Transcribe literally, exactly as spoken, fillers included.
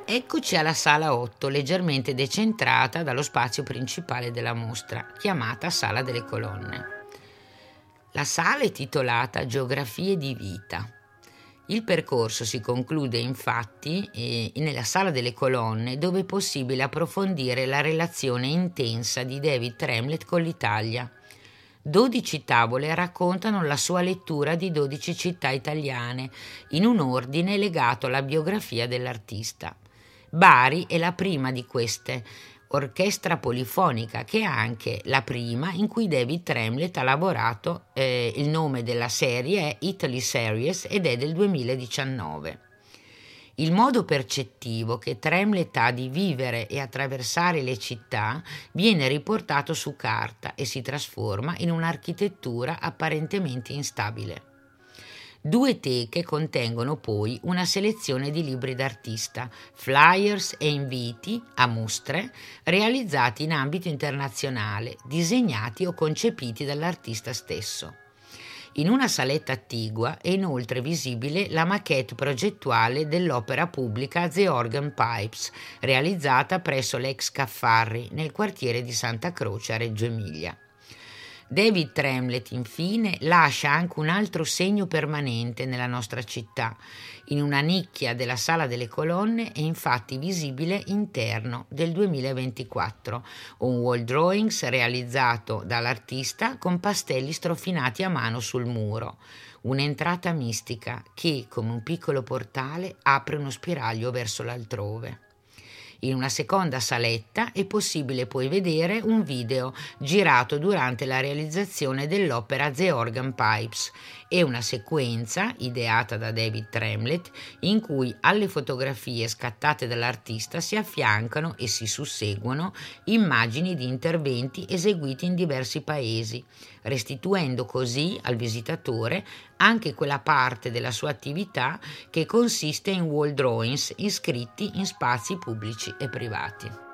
Eccoci alla sala otto, leggermente decentrata dallo spazio principale della mostra, chiamata Sala delle Colonne. La sala è titolata Geografie di vita. Il percorso si conclude infatti eh, nella Sala delle Colonne, dove è possibile approfondire la relazione intensa di David Tremlett con l'Italia. Dodici tavole raccontano la sua lettura di dodici città italiane, in un ordine legato alla biografia dell'artista. Bari è la prima di queste, orchestra polifonica, che è anche la prima in cui David Tremlett ha lavorato. Eh, il nome della serie è Italy Series ed è del duemiladiciannove. Il modo percettivo che Tremlett ha di vivere e attraversare le città viene riportato su carta e si trasforma in un'architettura apparentemente instabile. Due teche contengono poi una selezione di libri d'artista, flyers e inviti a mostre realizzati in ambito internazionale, disegnati o concepiti dall'artista stesso. In una saletta attigua è inoltre visibile la maquette progettuale dell'opera pubblica The Organ Pipes, realizzata presso l'ex Caffarri nel quartiere di Santa Croce a Reggio Emilia. David Tremlett, infine, lascia anche un altro segno permanente nella nostra città. In una nicchia della Sala delle Colonne è infatti visibile Interno del duemilaventiquattro, un wall drawings realizzato dall'artista con pastelli strofinati a mano sul muro. Un'entrata mistica che, come un piccolo portale, apre uno spiraglio verso l'altrove. In una seconda saletta è possibile poi vedere un video girato durante la realizzazione dell'opera The Organ Pipes e una sequenza ideata da David Tremlett in cui alle fotografie scattate dall'artista si affiancano e si susseguono immagini di interventi eseguiti in diversi paesi, restituendo così al visitatore anche quella parte della sua attività che consiste in wall drawings iscritti in spazi pubblici e privati.